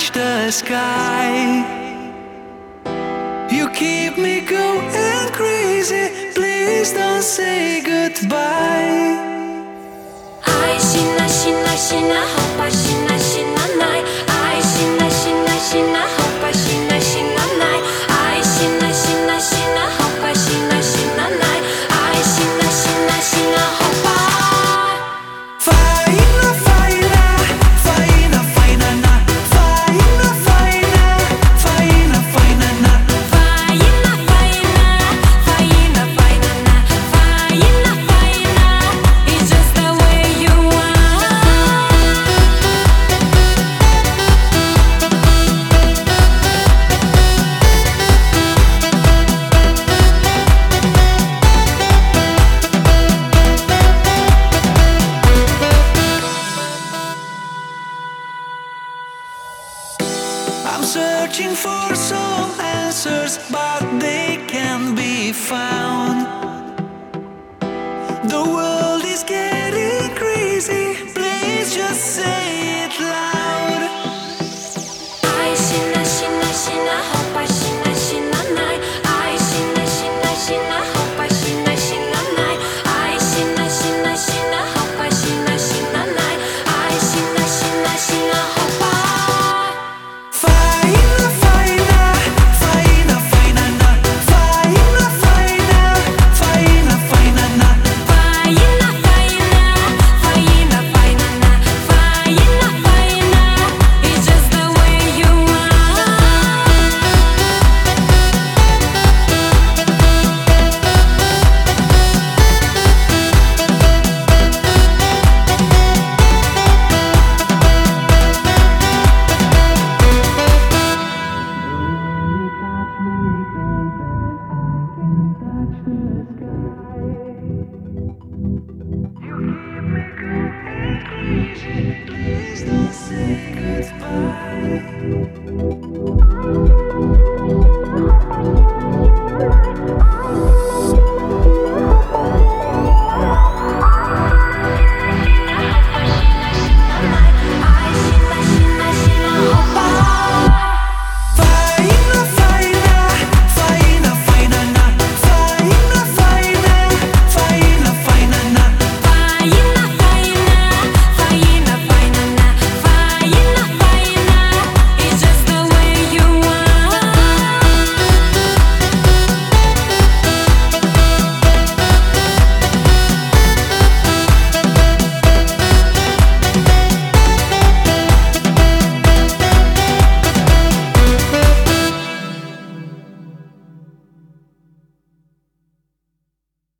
touch the sky. You keep me going crazy, please don't say goodbye. I shina shina shina hope I shina shina night. I shina shina shina hope I shina shina night. I shina shina shina hope I shina shina night. I shina shina shina hope I. Faina faina faina faina na. Faina faina faina faina na. Faina faina faina faina na. Faina faina, it's just the way you are. I'm searching for some answers, but they can't be found. The world is getting crazy, please just say it loud.